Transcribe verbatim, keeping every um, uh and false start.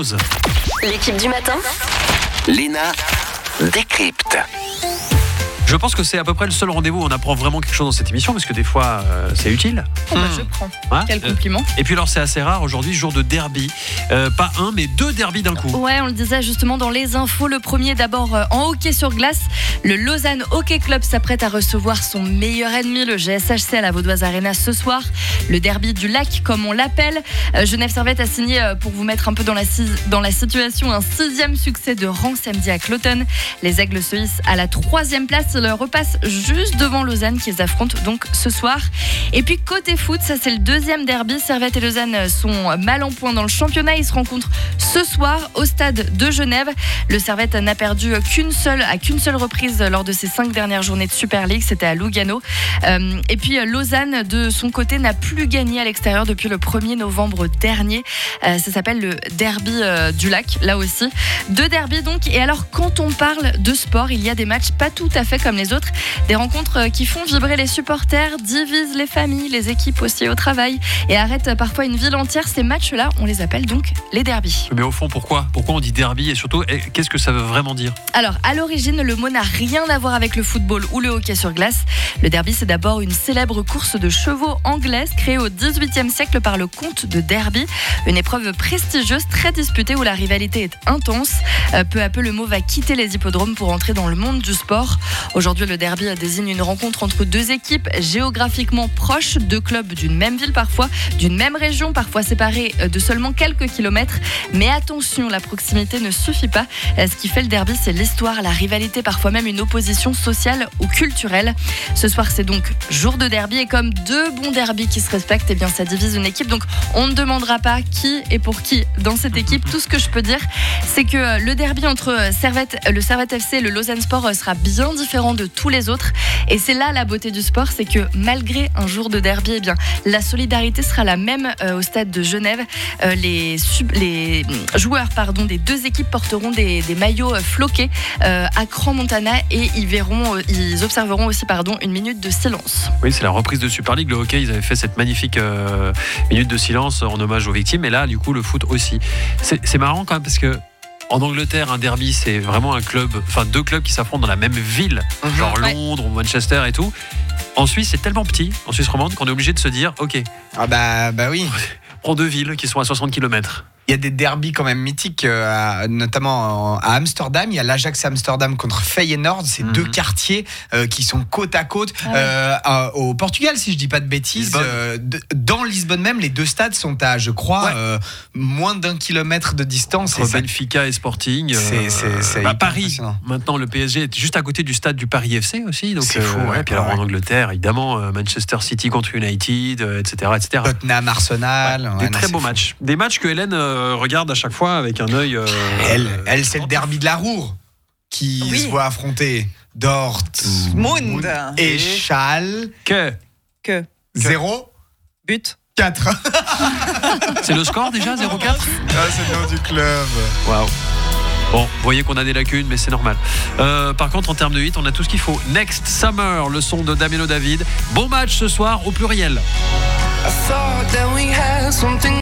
onze. L'équipe du matin, Léna décrypte. Je pense que c'est à peu près le seul rendez-vous où on apprend vraiment quelque chose dans cette émission, parce que des fois, euh, c'est utile. Oh bah, je prends. Hein Quel compliment. Et puis alors, c'est assez rare aujourd'hui, jour de derby. Euh, pas un, mais deux derbys d'un coup. Ouais, on le disait justement dans les infos. Le premier d'abord euh, en hockey sur glace. Le Lausanne Hockey Club s'apprête à recevoir son meilleur ennemi, le G S H C, à la Vaudoise Arena ce soir. Le derby du lac, comme on l'appelle. Euh, Genève Servette a signé, euh, pour vous mettre un peu dans la, dans la situation, un sixième succès de rang samedi à Cloton. Les Aigles se hissent à la troisième place. Ils repassent juste devant Lausanne, qu'ils affrontent donc ce soir. Et puis côté foot, ça c'est le deuxième derby. Servette et Lausanne sont mal en point dans le championnat. Ils se rencontrent ce soir au stade de Genève. Le Servette n'a perdu qu'une seule, à qu'une seule reprise lors de ses cinq dernières journées de Super League. C'était à Lugano. Euh, et puis Lausanne, de son côté, n'a plus gagné à l'extérieur depuis le premier novembre dernier. Euh, ça s'appelle le derby euh, du lac, là aussi. Deux derbys donc. Et alors, quand on parle de sport, il y a des matchs pas tout à fait comme les autres. Des rencontres qui font vibrer les supporters, divisent les familles, les équipes aussi au travail et arrêtent parfois une ville entière. Ces matchs-là, on les appelle donc les derbys. Mais au fond, pourquoi Pourquoi on dit derby et surtout, qu'est-ce que ça veut vraiment dire ? Alors, à l'origine, le mot n'a rien à voir avec le football ou le hockey sur glace. Le derby, c'est d'abord une célèbre course de chevaux anglaise créée au dix-huitième siècle par le comte de Derby. Une épreuve prestigieuse, très disputée, où la rivalité est intense. Euh, peu à peu, le mot va quitter les hippodromes pour entrer dans le monde du sport. Aujourd'hui, le derby désigne une rencontre entre deux équipes géographiquement proches, deux clubs d'une même ville parfois, d'une même région, parfois séparés de seulement quelques kilomètres. Mais attention, la proximité ne suffit pas. Ce qui fait le derby, c'est l'histoire, la rivalité, parfois même une opposition sociale ou culturelle. Ce soir, c'est donc jour de derby, et comme deux bons derbys qui se respectent, eh bien, ça divise une équipe. Donc, on ne demandera pas qui et pour qui dans cette équipe. Tout ce que je peux dire, c'est que le derby entre Servette, le Servette F C et le Lausanne Sport sera bien différent de tous les autres. Et c'est là la beauté du sport, c'est que malgré un jour de derby, eh bien, la solidarité sera la même euh, au stade de Genève. Euh, les, sub, les joueurs pardon, des deux équipes porteront des, des maillots floqués euh, à Crans-Montana, et ils, verront, ils observeront aussi pardon, une minute de silence. Oui, c'est la reprise de Super League. Le hockey, ils avaient fait cette magnifique euh, minute de silence en hommage aux victimes. Et là, du coup, le foot aussi. C'est, c'est marrant quand même, parce que en Angleterre, un derby, c'est vraiment un club, enfin deux clubs qui s'affrontent dans la même ville, mmh, genre ouais. Londres ou Manchester et tout. En Suisse, c'est tellement petit, en Suisse romande, qu'on est obligé de se dire, ok. Ah bah, bah oui. Prends deux villes qui sont à soixante kilomètres. Il y a des derbys quand même mythiques, euh, notamment à Amsterdam. Il y a l'Ajax Amsterdam contre Feyenoord. C'est mmh. deux quartiers euh, qui sont côte à côte. Ah ouais. euh, euh, au Portugal, si je dis pas de bêtises. Euh, de, dans Lisbonne même, les deux stades sont à, je crois, ouais. euh, moins d'un kilomètre de distance. Entre Benfica et Sporting. C'est, c'est, c'est bah, Paris. Maintenant, le P S G est juste à côté du stade du Paris F C aussi. Donc, c'est fou. Euh, ouais, et puis alors ouais. en Angleterre, évidemment, euh, Manchester City contre United, euh, et cetera, et cetera. Tottenham, Arsenal. Ouais, ouais, des non, très beaux fou. matchs. Des matchs que Hélène euh, regarde à chaque fois avec un œil. Euh, elle, elle, c'est le derby de la Roure qui oui. se voit affronter Dortmund et Schalke. Que Que Zéro but. quatre. C'est le score déjà, zéro quatre. Ah, c'est le nom du club. Waouh. Bon, vous voyez qu'on a des lacunes, mais c'est normal. Euh, par contre, en termes de hit, on a tout ce qu'il faut. Next Summer, le son de Damiano David. Bon match ce soir au pluriel.